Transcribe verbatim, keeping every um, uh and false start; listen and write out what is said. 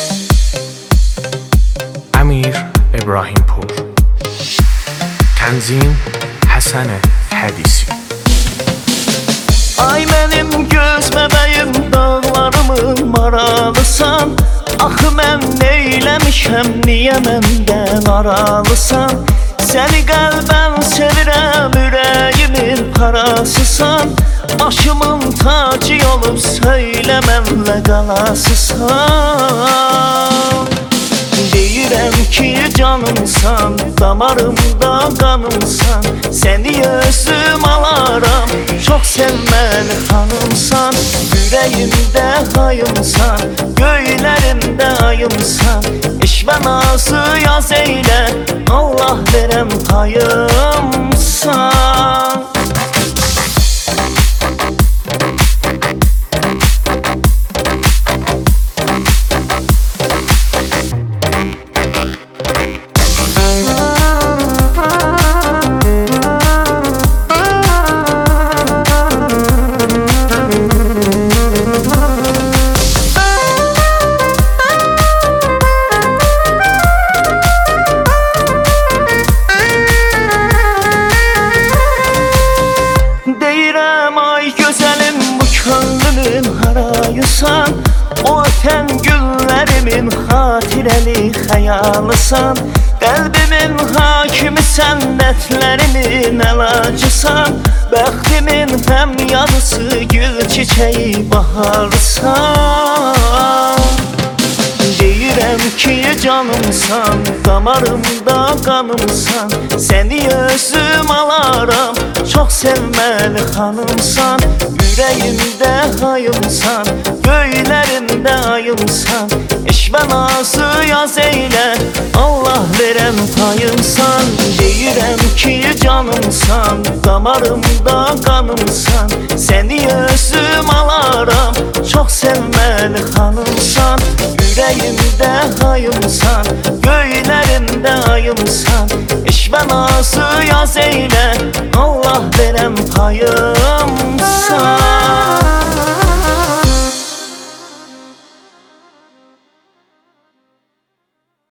Əmir İbrahimpur. Tənzim Həsən Hədisi. Ay mənim göz bəbəyim, dağlarımın maralısan. Axı mən neyləmişəm, niyə məndən aralısan? Səni qəlbən sevirəm, ürəyimin parasısan. Başımın tacı olub, söylə mənlə qalasısan. Deyirəm ki canımsan, damarımda qanımsan. Səni özüm alaram, çox sevməli xanımsan. Ürəyimdə hayımsan, göylərimdə ayımsan. Eşvə nazı yaz eylə, Allah verəm payımsan. Deyirəm ay gözəlim, bu könlümün harayısan. O ötən günlərimin xatirəli xəyalısan. Qəlbimin hakimisən, dərtlərimin əlacısan. Bəxtimin həm yarısı, gül çiçeği baharısan. Deyirəm ki canımsan, damarımda qanımsan. Səni özüm alaram, çox sevməli xanımsan. Ürəyimdə hayımsan, göylərimdə ayımsan. Eşvə nazı yaz eylə, Allah verəm payımsan. Deyirəm ki canımsan, damarımda qanımsan. Səni özüm alaram, çox sevməli xanımsan. Ürəyimdə hayımsan, göylərimdə ayımsan. Eşvə nazı yaz eylə, Allah verəm payımsan.